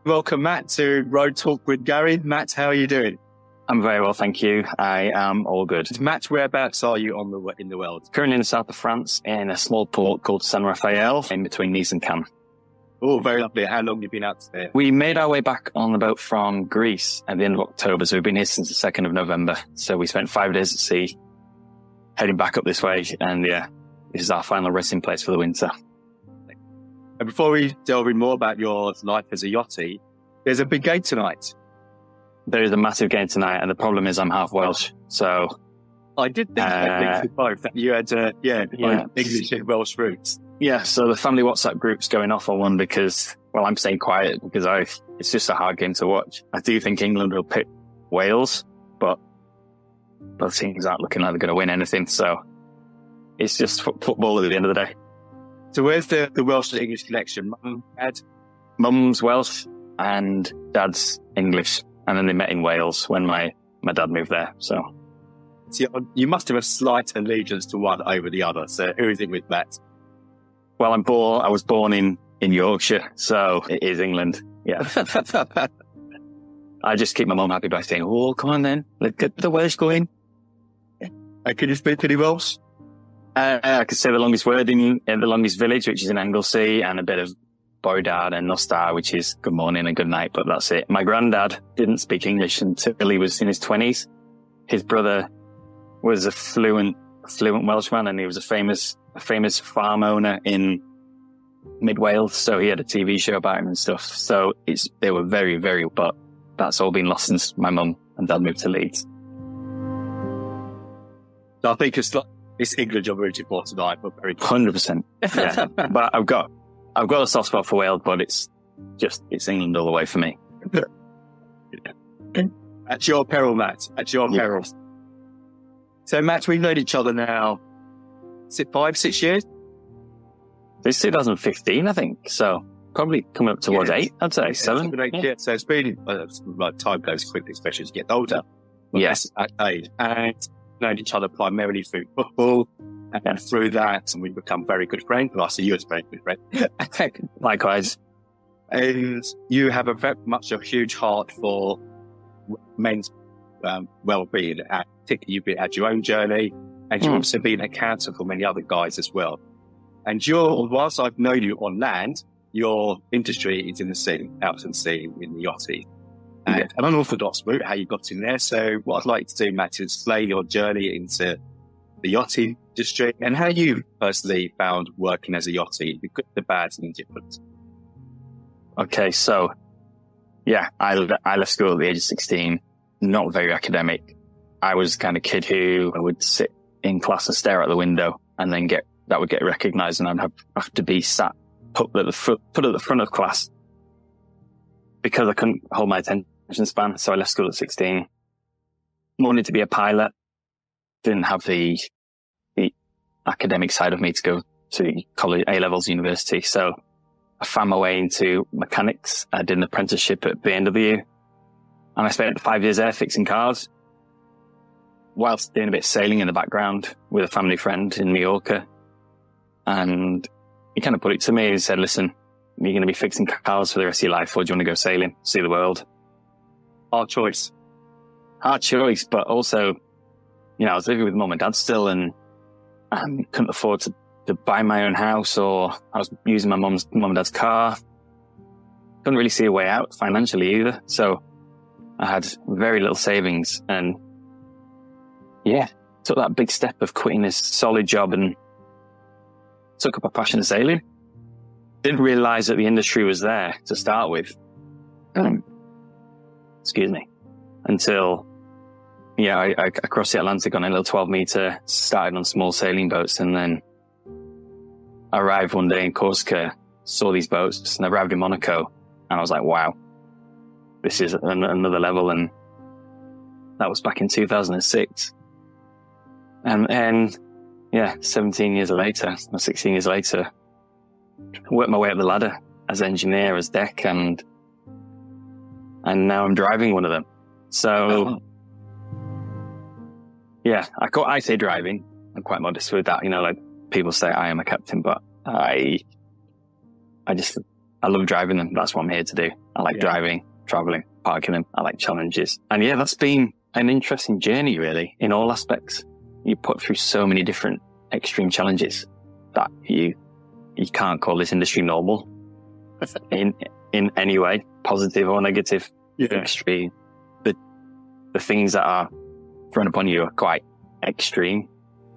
Welcome, Matt, to Road Talk with Gary. Matt, how are you doing? I'm very well, thank you. I am all good. Matt, whereabouts are you in the world? Currently in the south of France, in a small port called Saint Raphael, in between Nice and Cannes. Oh, very lovely. How long have you been out there? We made our way back on the boat from Greece at the end of October, so we've been here since the 2nd of November. So we spent 5 days at sea, heading back up this way, and this is our final resting place for the winter. And before we delve in more about your life as a yachty, there's a big game tonight. There is a massive game tonight, and the problem is I'm half Welsh, so... I did think that you had, English and Welsh roots. Yeah, so the family WhatsApp group's going off on one because, well, I'm staying quiet because it's just a hard game to watch. I do think England will pick Wales, but both teams aren't looking like they're going to win anything, so it's just football at the end of the day. So where's the Welsh to English connection? Mum, Dad? Mum's Welsh and Dad's English, and then they met in Wales when my dad moved there, so... So you must have a slight allegiance to one over the other, so who is it with Matt? Well, I was born in Yorkshire, so it is England. Yeah. I just keep my mum happy by saying, "Oh, come on then, let's get the Welsh going." Can you speak any Welsh? I could say the longest word in the longest village, which is in Anglesey, and a bit of Boydad and Nostar, which is good morning and good night, but that's it. My granddad didn't speak English until he was in his 20s. His brother was a fluent Welshman, and he was a famous farm owner in mid Wales, so he had a TV show about him and stuff. So they were very, very, but that's all been lost since my mum and dad moved to Leeds. So I think it's England you're rooting for tonight, but very 100%. Yeah. But I've got a soft spot for Wales, but it's England all the way for me. At your peril, Matt. At your peril. So, Matt, we've known each other now, is it 5-6 years? It's 2015, I think. So, probably coming up towards 8, I'd say. 7. 8, yeah. So, it's been, time goes quickly, especially as you get older. Yes. At age. And known each other primarily through football. And through that, and we've become very good friends. Well, I see you as a very good friend. Likewise. And you have very much a huge heart for men's well-being. Particularly, you've had your own journey, and you've also been a counsellor for many other guys as well. And whilst I've known you on land, your industry is in the sea, out at sea, in the yachting. And an unorthodox route, how you got in there. So what I'd like to do, Matt, is slay your journey into the yachting industry and how you personally found working as a yachty, the good, the bad, and the indifferent. Okay, so, yeah, I left school at the age of 16, not very academic. I was the kind of kid who would sit in class and stare out the window, and then that would get recognised, and I'd have to be sat put at the front of class because I couldn't hold my attention span. So I left school at 16. Wanted to be a pilot. Didn't have the academic side of me to go to college, A-levels, university. So I found my way into mechanics. I did an apprenticeship at BMW, and I spent 5 years there fixing cars, whilst doing a bit of sailing in the background with a family friend in Mallorca. And he kind of put it to me. He said, "Listen, you're going to be fixing cars for the rest of your life, or do you want to go sailing, see the world?" Hard choice, but also, I was living with mum and dad still, and couldn't afford to buy my own house, or I was using my mum and dad's car. Couldn't really see a way out financially either. So I had very little savings, and took that big step of quitting this solid job and took up a passion of sailing. Didn't realise that the industry was there to start with. Excuse me. Until, I crossed the Atlantic on a little 12-metre, started on small sailing boats, and then arrived one day in Corsica, saw these boats, and arrived in Monaco, and I was like, wow, this is another level. And that was back in 2006. And then, 16 years later, worked my way up the ladder as engineer, as deck, and now I'm driving one of them. So, I say driving. I'm quite modest with that. Like people say I am a captain, but I love driving them. That's what I'm here to do. I like driving, traveling, parking them. I like challenges. And yeah, that's been an interesting journey, really, in all aspects. You put through so many different extreme challenges that you can't call this industry normal in any way, positive or negative. Extreme. The things that are thrown upon you are quite extreme.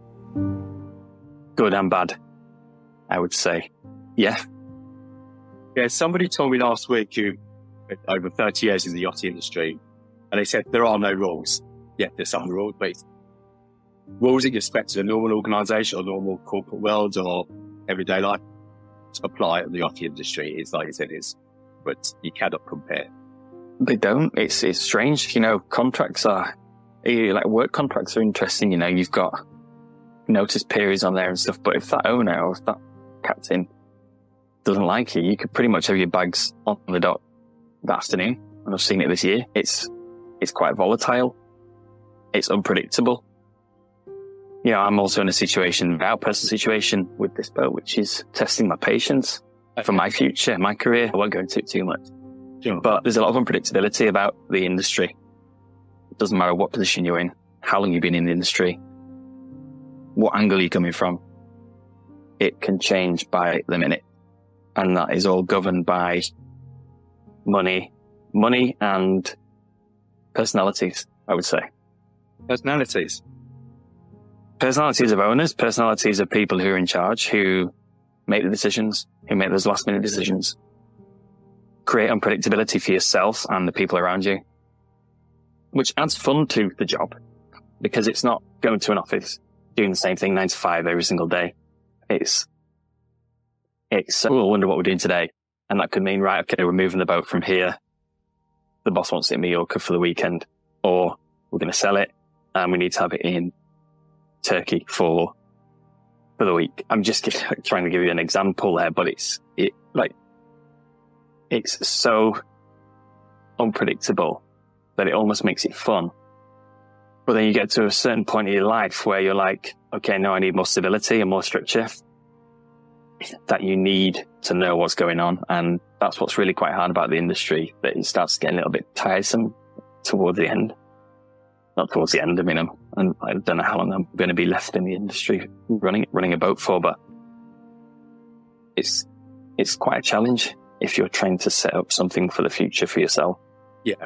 Good and bad, I would say. Yeah. Yeah, somebody told me last week who over 30 years in the yacht industry, and they said there are no rules. Yeah, there's some rules, but rules that you expect in a normal organisation or normal corporate world or everyday life to apply in the yacht industry is, like you said, but you cannot compare. They don't. It's strange. Contracts are, like work contracts are interesting. You've got notice periods on there and stuff, but if that owner or if that captain doesn't like you could pretty much have your bags on the dock that afternoon. And I've seen it this year. It's quite volatile. It's unpredictable. I'm also in a situation, our personal situation with this boat, which is testing my patience for my future, my career. I won't go into it too much. Sure. But there's a lot of unpredictability about the industry. It doesn't matter what position you're in, how long you've been in the industry, what angle you're coming from. It can change by the minute. And that is all governed by money and personalities, I would say. Personalities Personalities of owners, personalities of people who are in charge, who make the decisions, who make those last minute decisions. Create unpredictability for yourself and the people around you, which adds fun to the job because it's not going to an office, doing the same thing 9 to 5 every single day. It's we'll wonder what we're doing today. And that could mean, right, okay, we're moving the boat from here. The boss wants it in Mallorca for the weekend, or we're going to sell it and we need to have it in Turkey for the week. I'm just trying to give you an example there, but it's so unpredictable that it almost makes it fun. But then you get to a certain point in your life where you're like, okay, now I need more stability and more structure, that you need to know what's going on. And that's what's really quite hard about the industry, that it starts getting a little bit tiresome towards the end. Not towards the end, I don't know how long I'm going to be left in the industry running a boat for, but it's quite a challenge if you're trying to set up something for the future for yourself. Yeah.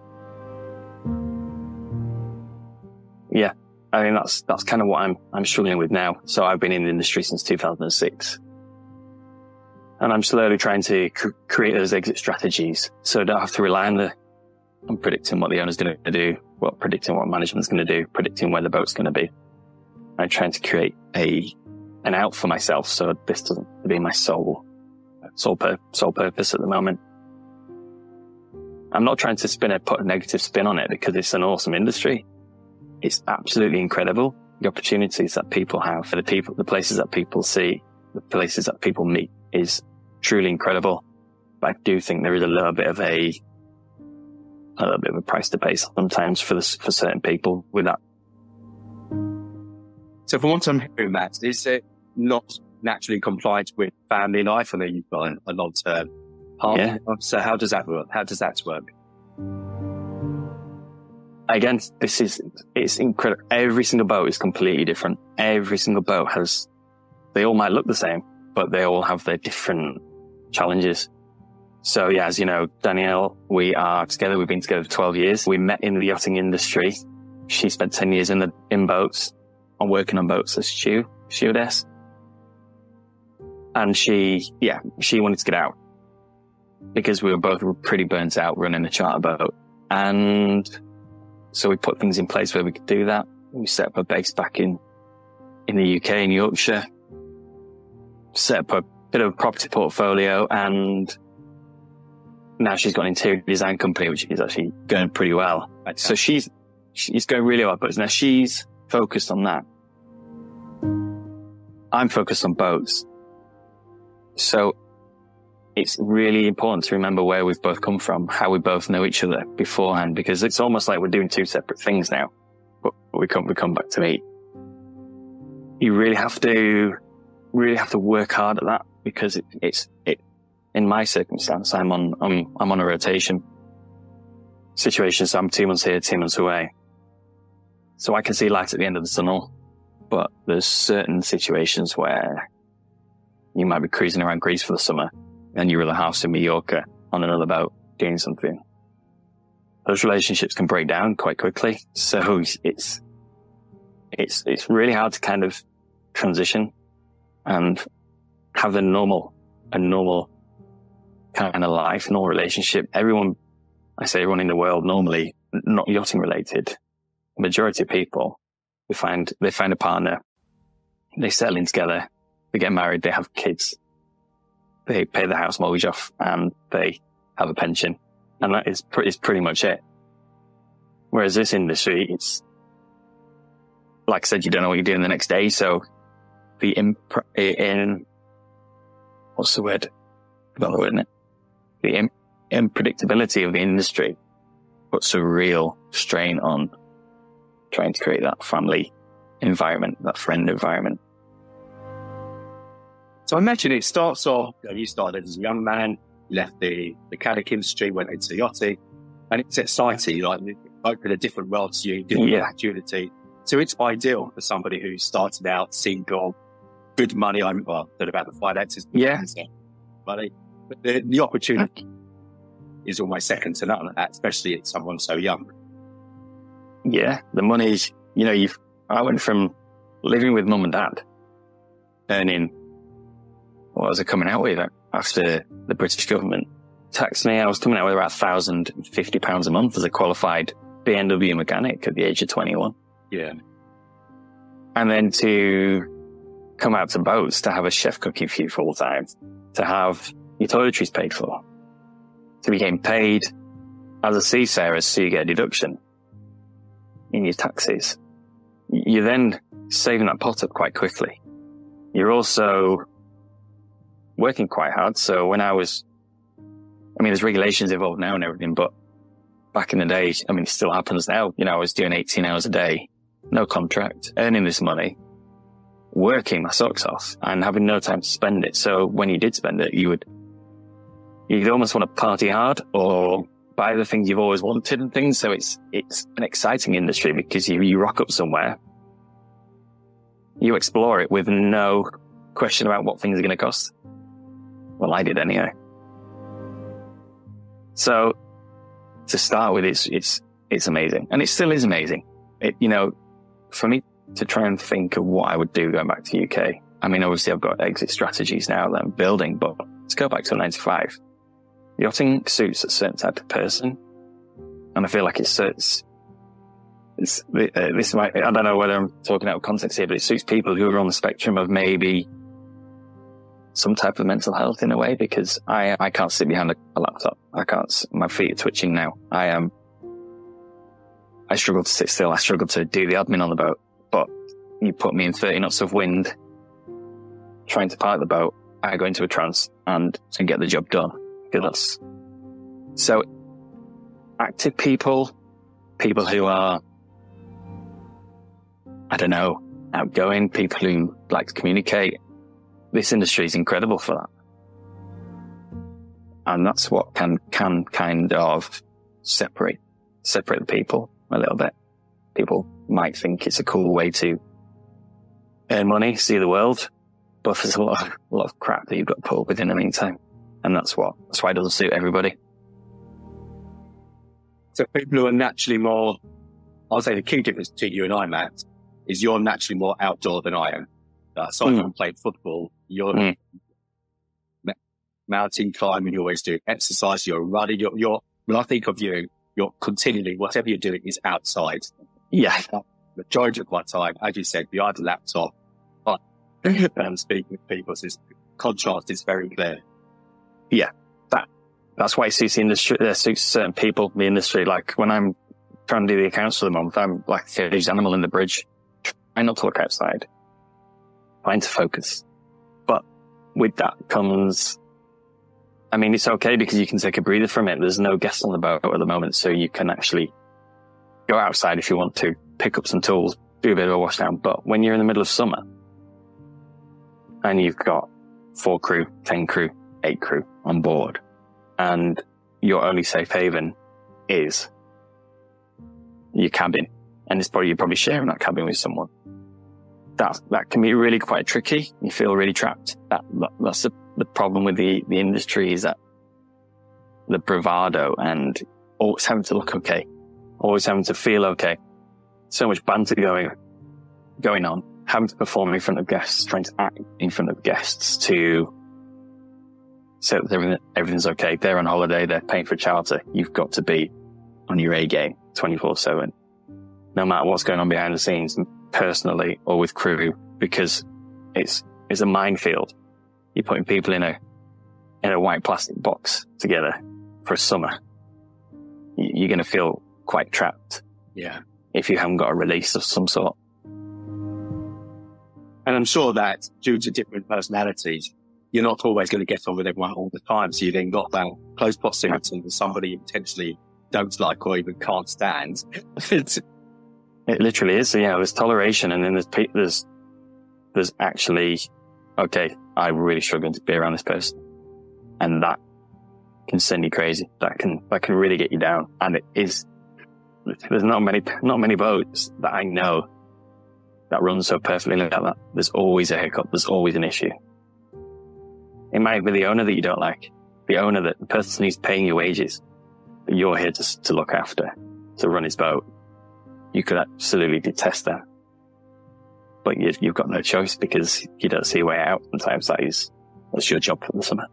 Yeah. I mean, that's kind of what I'm struggling with now. So I've been in the industry since 2006. And I'm slowly trying to create those exit strategies so I don't have to rely on predicting what the owner's going to do, predicting what management's going to do, predicting where the boat's going to be. I'm trying to create an out for myself so this doesn't be my sole purpose at the moment. I'm not trying to put a negative spin on it because it's an awesome industry. It's absolutely incredible. The opportunities that people have for the places that people see, the places that people meet is truly incredible. But I do think there is a little bit of a price to pay sometimes for certain people with that. So from what I'm hearing, Matt, is it not naturally compliant with family life? I know you've got a long-term partner. Yeah. So how does that work? Again, it's incredible. Every single boat is completely different. Every single boat they all might look the same, but they all have their different challenges. So yeah, as you know, Danielle, we are together. We've been together for 12 years. We met in the yachting industry. She spent 10 years in boats, on working on boats as stewardess. And she wanted to get out because we were both pretty burnt out running a charter boat. And so we put things in place where we could do that. We set up a base back in the UK, in Yorkshire, set up a bit of a property portfolio, and now she's got an interior design company, which is actually going pretty well. So she's going really well, but now she's focused on that. I'm focused on boats. So it's really important to remember where we've both come from, how we both know each other beforehand, because it's almost like we're doing two separate things now. But we come back to meet. You really have to work hard at that, because it in my circumstance, I'm on a rotation situation. So I'm 2 months here, 2 months away. So I can see light at the end of the tunnel, but there's certain situations where you might be cruising around Greece for the summer and you're in a house in Mallorca on another boat doing something. Those relationships can break down quite quickly. So it's really hard to kind of transition and have a normal kind of life, normal relationship. Everyone in the world normally, not yachting related, majority of people, they find a partner, they settle in together, they get married, they have kids, they pay the house mortgage off, and they have a pension. And that is pretty much it. Whereas this industry, it's, like I said, you don't know what you're doing the next day. So what's the word? Forgot the word, isn't it? The unpredictability of the industry puts a real strain on trying to create that family environment, that friend environment. So I imagine it starts off, you started as a young man, left the mechanic industry, went into yachting, and it's exciting, like it opened a different world to you, different opportunity. So it's ideal for somebody who started out single, good money. Don't know about the finances. Yeah. Money. But the opportunity is almost second to none, especially at someone so young. Yeah. The money is, I went from living with mum and dad, earning, what was I coming out with after the British government taxed me? I was coming out with about £1,050 a month as a qualified BMW mechanic at the age of 21. Yeah. And then to come out to boats, to have a chef cooking for you full time, to have your toiletries paid for, to be getting paid as a seafarer, so you get a deduction in your taxes. You're then saving that pot up quite quickly. You're also working quite hard. So when there's regulations involved now and everything, but back in the day, it still happens now. I was doing 18 hours a day, no contract, earning this money, working my socks off and having no time to spend it. So when you did spend it, you'd almost want to party hard or buy the things you've always wanted and things. So it's an exciting industry because you rock up somewhere, you explore it with no question about what things are going to cost. Well, I did anyway. So to start with, it's amazing, and it still is amazing. For me to try and think of what I would do going back to the UK. Obviously I've got exit strategies now that I'm building, but let's go back to a 9 to 5. Yachting suits a certain type of person, and I feel like this might, I don't know whether I'm talking out of context here, but it suits people who are on the spectrum of maybe some type of mental health in a way, because I can't sit behind a laptop. My feet are twitching now. I struggle to sit still. I struggle to do the admin on the boat, but you put me in 30 knots of wind trying to park the boat, I go into a trance and get the job done. So active people who are, outgoing, people who like to communicate. This industry is incredible for that. And that's what can kind of separate the people a little bit. People might think it's a cool way to earn money, see the world, but there's a lot of crap that you've got to put up with in the meantime. And that's why it doesn't suit everybody. So people who are naturally more, I'll say the key difference between you and I, Matt, is you're naturally more outdoor than I am. Aside from playing football, you're mountain climbing, you always do exercise, you're running, when I think of you, you're continually, whatever you're doing is outside. Yeah. The majority of my time, as you said, behind the laptop, and speaking with people, so this contrast is very clear. Yeah. That's why it suits the industry, suits certain people in the industry. Like when I'm trying to do the accounts for the month, I'm like a caged animal in the bridge. I not to look outside. Trying to focus. But with that comes, it's okay because you can take a breather from it. There's no guests on the boat at the moment, so you can actually go outside if you want to, pick up some tools, do a bit of a wash down. But when you're in the middle of summer and you've got 4 crew, 10 crew, 8 crew on board and your only safe haven is your cabin, and you're probably sharing that cabin with someone, that can be really quite tricky. You feel really trapped. That's the problem with the industry, is that the bravado and always having to look okay, always having to feel okay. So much banter going on, having to perform in front of guests, trying to act in front of guests to say that everything's okay. They're on holiday, they're paying for charter. You've got to be on your A game 24/7, no matter what's going on behind the scenes, personally or with crew, because it's a minefield. You're putting people in a white plastic box together for a summer. You're going to feel quite trapped. Yeah. If you haven't got a release of some sort. And I'm sure that due to different personalities, you're not always going to get on with everyone all the time. So you then got that close proximity with somebody you potentially don't like or even can't stand. It literally is. So, there's toleration, and then there's actually, okay, I'm really struggling to be around this person, and that can send you crazy. That can really get you down. And it is. There's not many boats that I know that run so perfectly like that. There's always a hiccup. There's always an issue. It might be the owner that you don't like, the person who's paying your wages, that you're here to look after, to run his boat. You could absolutely detest that, but you've got no choice because you don't see a way out. Sometimes that's your job for the summer.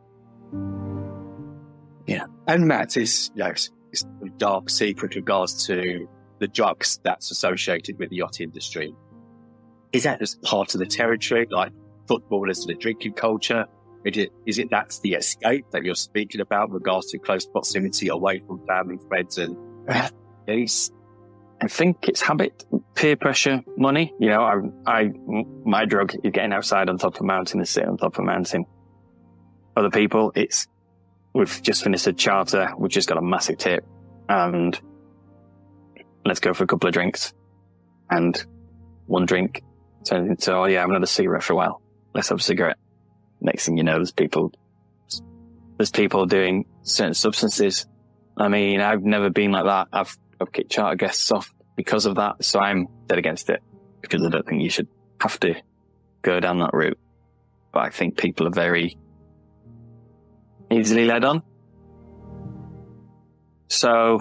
Yeah. And Matt, it's a dark secret with regards to the drugs that's associated with the yacht industry. Is that just part of the territory, like footballers to the drinking culture? Is it that's the escape that you're speaking about with regards to close proximity away from family, friends, and I think it's habit, peer pressure, money. My drug is getting outside on top of a mountain and sitting on top of a mountain. Other people, we've just finished a charter, we've just got a massive tip, and let's go for a couple of drinks. And one drink turns into, I haven't had a cigarette for a while. Let's have a cigarette. Next thing you know, there's people doing certain substances. I mean, I've never been like that. I've kicked charter guests off because of that, so I'm dead against it, because I don't think you should have to go down that route. But I think people are very easily led on. So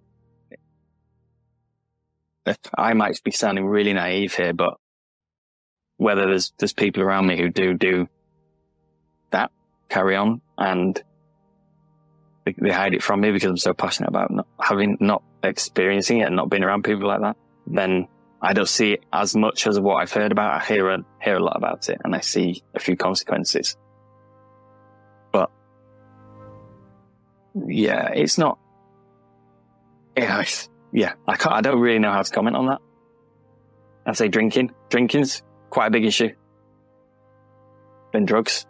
I might be sounding really naive here, but whether there's people around me who do that, carry on, and they hide it from me because I'm so passionate about not experiencing it and not being around people like that, then I don't see it as much as what I've heard about. I hear a lot about it, and I see a few consequences. But yeah, it's not. I don't really know how to comment on that. I'd say drinking's quite a big issue. Then drugs.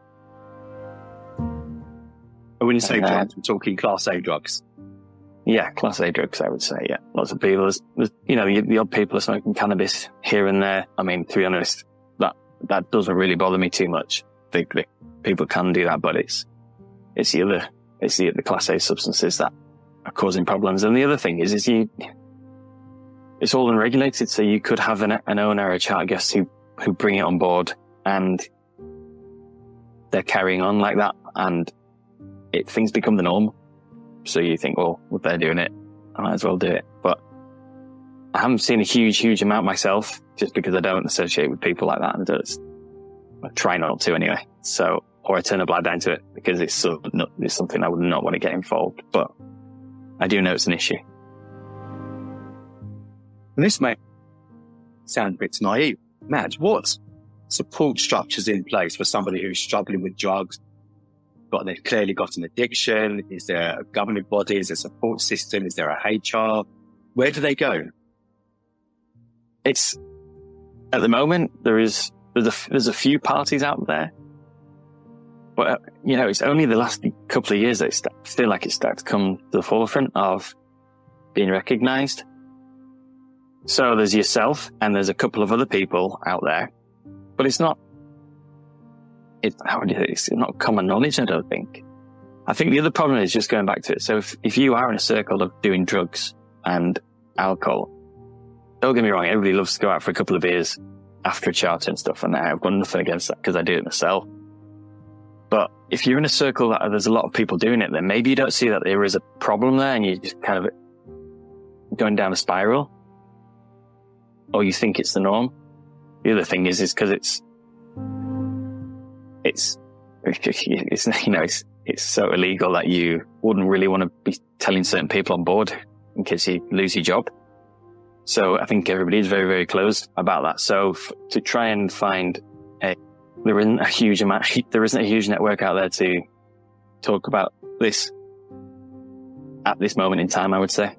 When you say drugs, we're talking Class A drugs. Yeah, Class A drugs, I would say, yeah. Lots of people, there's the odd people are smoking cannabis here and there. I mean, to be honest, that doesn't really bother me too much. People can do that, but it's the other Class A substances that are causing problems. And the other thing is it's all unregulated, so you could have an owner or a charter guest who bring it on board and they're carrying on like that, and things become the norm. So you think, well, if they're doing it, I might as well do it. But I haven't seen a huge amount myself, just because I don't associate with people like that, and I try not to anyway. So, or I turn a blind eye to it because it's something I would not want to get involved. But I do know it's an issue. And this may sound a bit naive. Matt, what support structures in place for somebody who's struggling with drugs? They've clearly got an addiction. Is there a governing body? Is there a support system? Is there a HR? Where do they go? It's at the moment there's a few parties out there, but it's only the last couple of years that I feel like it's started to come to the forefront of being recognised. So there's yourself and there's a couple of other people out there, but it's not. It's not common knowledge, I don't think. I think the other problem is just going back to it. So if you are in a circle of doing drugs and alcohol, don't get me wrong, everybody loves to go out for a couple of beers after a charter and stuff, and I've got nothing against that because I do it myself. But if you're in a circle that there's a lot of people doing it, then maybe you don't see that there is a problem there and you're just kind of going down a spiral, or you think it's the norm. The other thing is because it's so illegal that you wouldn't really want to be telling certain people on board in case you lose your job. So I think everybody is very, very close about that. So to try and find there isn't a huge network out there to talk about this at this moment in time, I would say.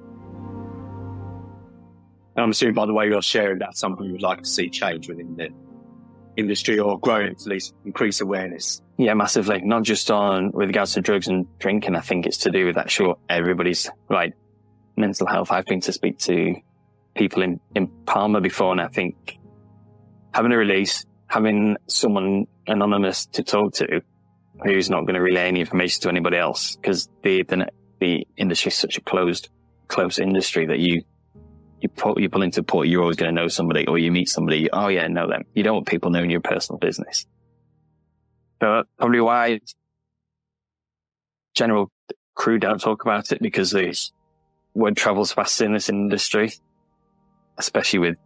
I'm assuming, by the way, you're sharing that something you would like to see change within the industry, or growing, at least increase awareness. Yeah, massively. Not just with regards to drugs and drinking. I think it's to do with actual everybody's mental health. I've been to speak to people in Palma before, and I think having a release, having someone anonymous to talk to who's not going to relay any information to anybody else, because the industry is such a close industry that you pull into port, you're always going to know somebody, or you meet somebody, oh yeah, know them. You don't want people knowing your personal business. So probably why general crew don't talk about it, because the word travels fast in this industry, especially with,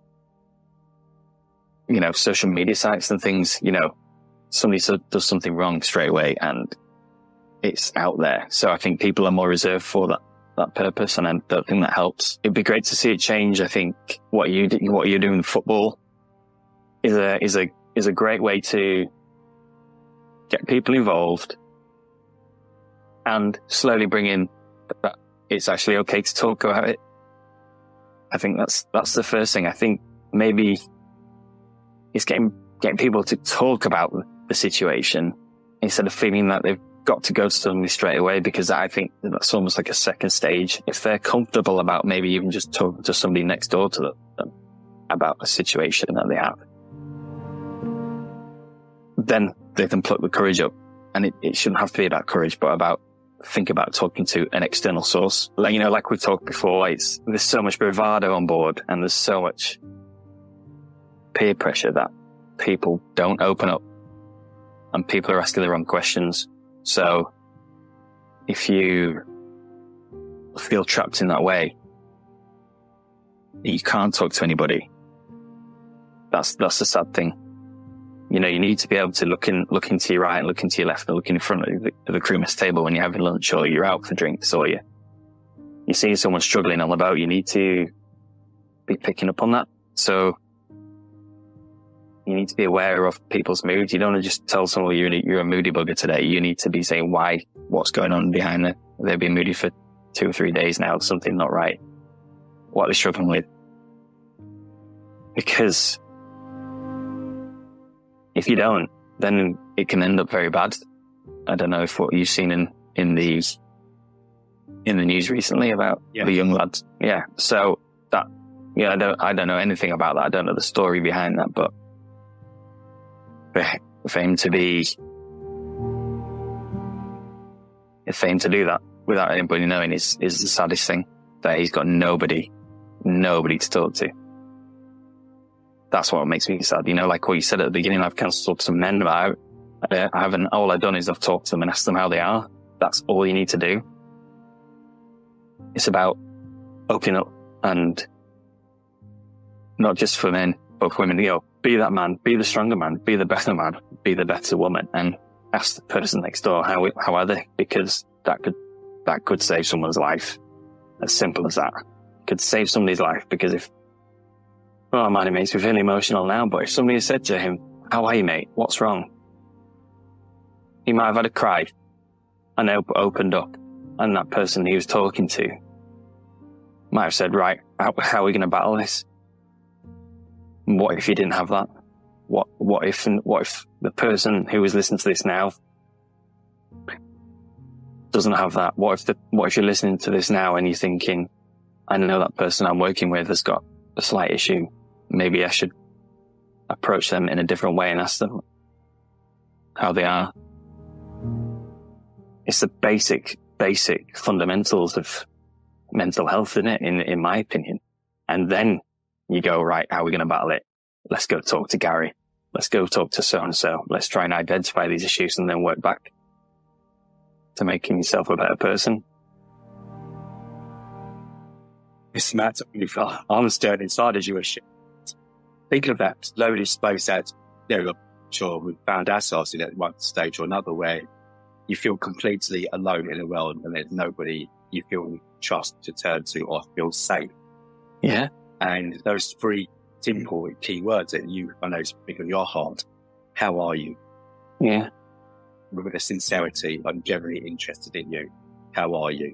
social media sites and things. Somebody does something wrong straight away and it's out there. So I think people are more reserved for that purpose, and I don't think that helps. It'd be great to see it change. I think what you're doing in football is a great way to get people involved and slowly bring in that it's actually okay to talk about it. I think that's the first thing. I think maybe it's getting people to talk about the situation instead of feeling that they've got to go to somebody straight away, because I think that's almost like a second stage. If they're comfortable about maybe even just talking to somebody next door to them about a situation that they have, then they can pluck the courage up. And it shouldn't have to be about courage, but think about talking to an external source. Like we talked before, there's so much bravado on board, and there's so much peer pressure that people don't open up, and people are asking the wrong questions. So if you feel trapped in that way, you can't talk to anybody. That's the sad thing. You need to be able to look into your right and look into your left and look in front of the crewman's table when you're having lunch, or you're out for drinks, or you see someone struggling on the boat. You need to be picking up on that. So you need to be aware of people's moods. You don't want to just tell someone you're a moody bugger today. You need to be saying what's going on behind it. They've been moody for 2 or 3 days now. Something not right. What they're struggling with. Because if you don't, then it can end up very bad. I don't know if what you've seen in the news recently about the young lads. Yeah. So that, I don't know anything about that. I don't know the story behind that, but for him to do that without anybody knowing is the saddest thing, that he's got nobody to talk to. That's what makes me sad. Like what you said at the beginning, I've cancelled some men, but I haven't. All I've done is I've talked to them and asked them how they are. That's all you need to do. It's about opening up, and not just for men, but for women. Be that man, be the stronger man, be the better man, be the better woman, and ask the person next door how are they, because that could save someone's life. As simple as that. It could save somebody's life, because man, it makes me feel emotional now, but if somebody had said to him, how are you, mate? What's wrong? He might have had a cry and opened up, and that person he was talking to might have said, right, how are we going to battle this? What if you didn't have that? What if the person who is listening to this now doesn't have that? What if you're listening to this now and you're thinking, I know that person I'm working with has got a slight issue. Maybe I should approach them in a different way and ask them how they are. it's the basic fundamentals of mental health, isn't it? In my opinion. And then you go, right, how are we going to battle it? Let's go talk to Gary. Let's go talk to so-and-so. Let's try and identify these issues and then work back to making yourself a better person. It's Matt, I'm stirred inside as you were shit. Thinking of that slowly space that, I'm sure we found ourselves in at one stage or another where you feel completely alone in the world and there's nobody you feel trust to turn to or feel safe. Yeah. And those three simple key words that I know speak on your heart. How are you? Yeah. With a sincerity, I'm generally interested in you. How are you?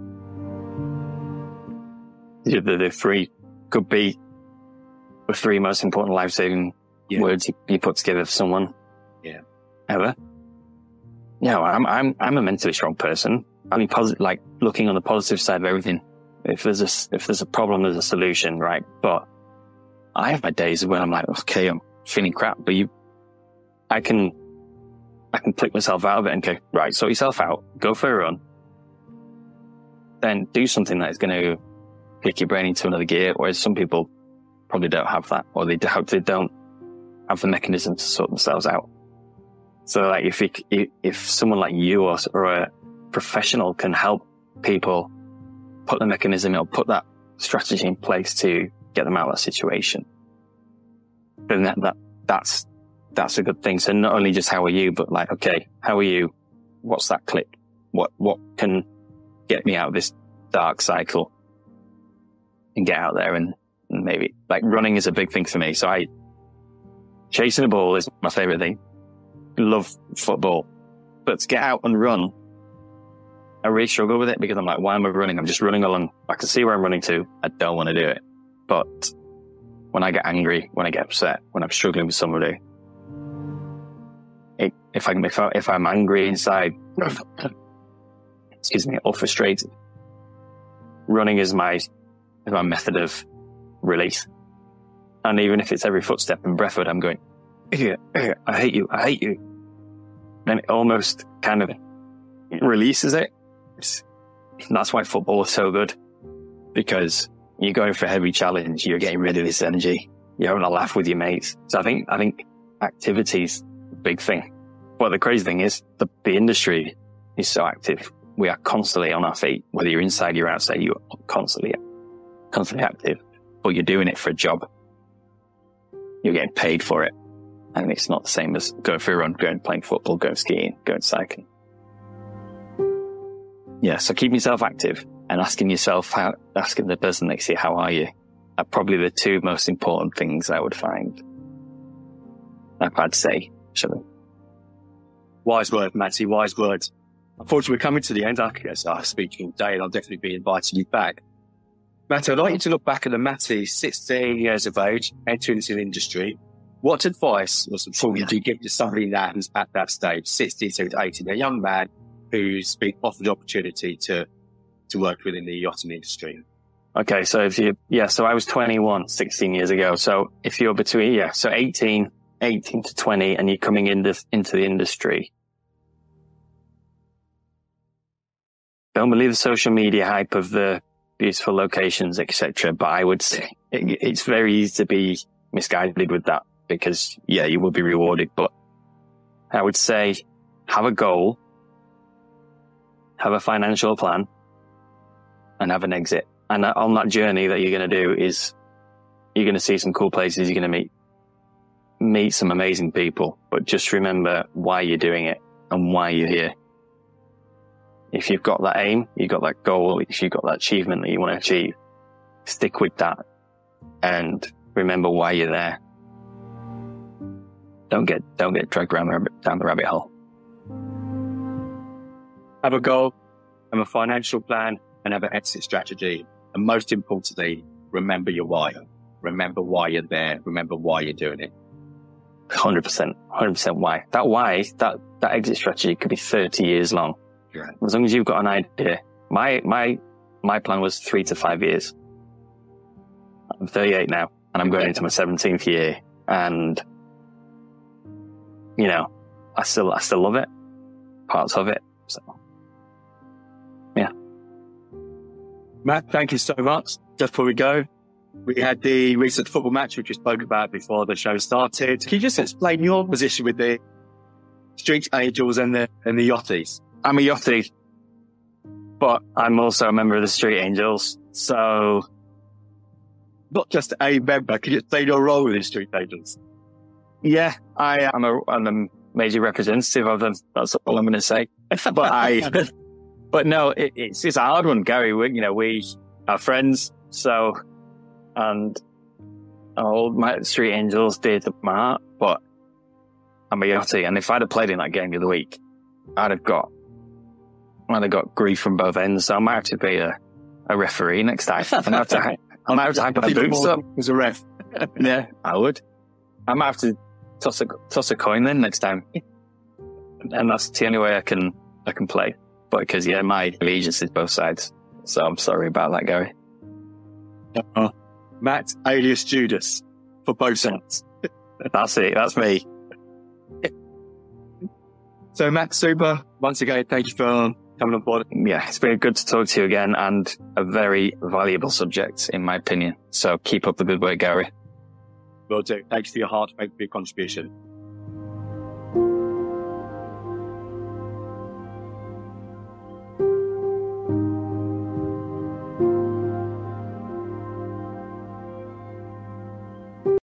The three could be the three most important life-saving words you put together for someone. Yeah. Ever. No, I'm a mentally strong person. I mean, like looking on the positive side of everything. If there's a problem, there's a solution, right? But I have my days when I'm like, okay, I'm feeling crap, but I can pick myself out of it and go, right, sort yourself out, go for a run, then do something that is going to kick your brain into another gear. Whereas some people probably don't have that, or they don't have the mechanism to sort themselves out. So like if someone like you or a professional can help people put the mechanism or put that strategy in place to get them out of that situation, then that's a good thing. So not only just how are you, but like, okay, how are you? What's that click? What can get me out of this dark cycle and get out there? And maybe like running is a big thing for me. So chasing a ball is my favorite thing. Love football, but to get out and run, I really struggle with it because I'm like, why am I running? I'm just running along. I can see where I'm running to. I don't want to do it. But when I get angry, when I get upset, when I'm struggling with somebody, if I'm angry inside, excuse me, or frustrated, running is my method of release. And even if it's every footstep in Brentford, I'm going, I hate you. Then it almost kind of releases it. And that's why football is so good, because you're going for a heavy challenge, you're getting rid of this energy, you're having a laugh with your mates. So I think activity's a big thing. But the crazy thing is the industry is so active. We are constantly on our feet, whether you're inside, you're outside, you're constantly active, but you're doing it for a job. You're getting paid for it. And it's not the same as going for a run, going playing football, going skiing, going cycling. Yeah, so keeping yourself active and asking the person next to you, how are you, are probably the two most important things I would find. I'd say, actually. Wise word, Matty, wise words. Unfortunately, we're coming to the end. I guess I'll speak to you today and I'll definitely be inviting you back. Matty, I'd like you to look back at the Matty, 16 years of age, entering into the industry. What advice or support would you give to somebody that is at that stage, 16 to 18, a young man who's been offered the opportunity to work within the yachting industry? Okay, so so I was 21 16 years ago. So if you're between, 18 to 20 and you're coming into the industry, don't believe the social media hype of the beautiful locations, etc. But I would say it's very easy to be misguided with that because, you will be rewarded. But I would say have a goal, have a financial plan, and have an exit. And on that journey that you're going to do is you're going to see some cool places. You're going to meet some amazing people. But just remember why you're doing it and why you're here. If you've got that aim, you've got that goal, if you've got that achievement that you want to achieve, stick with that and remember why you're there. Don't get dragged down the rabbit hole. Have a goal, have a financial plan, and have an exit strategy. And most importantly, remember your why. Remember why you're there. Remember why you're doing it. 100% why. That exit strategy could be 30 years long. Yeah. As long as you've got an idea. My plan was 3 to 5 years. I'm 38 now, and I'm going into my 17th year. And, I still love it. Parts of it. So Matt, thank you so much. Just before we go, we had the recent football match which we spoke about before the show started. Can you just explain your position with the Street Angels and the Yachties? I'm a Yachty, but I'm also a member of the Street Angels. So, not just a member. Can you explain your role with the Street Angels? Yeah, I'm a major representative of them. That's all I'm going to say. But no, it's a hard one, Gary. We are friends. So, and all my Street Angels did the part, but I'm a Yachty. And if I'd have played in that game the other week, I'd have got grief from both ends. So I might have to be a referee next time. I might have to hang my boots up as a ref. Yeah, I would. I might have to toss a coin then next time. And that's the only way I can play. But because, my allegiance is both sides. So I'm sorry about that, Gary. Matt, alias Judas, for both sides. That's it. That's me. So, Matt, super. Once again, thank you for coming on board. Yeah, it's been good to talk to you again, and a very valuable subject, in my opinion. So keep up the good work, Gary. Will do. Thanks for your heart, for your contribution.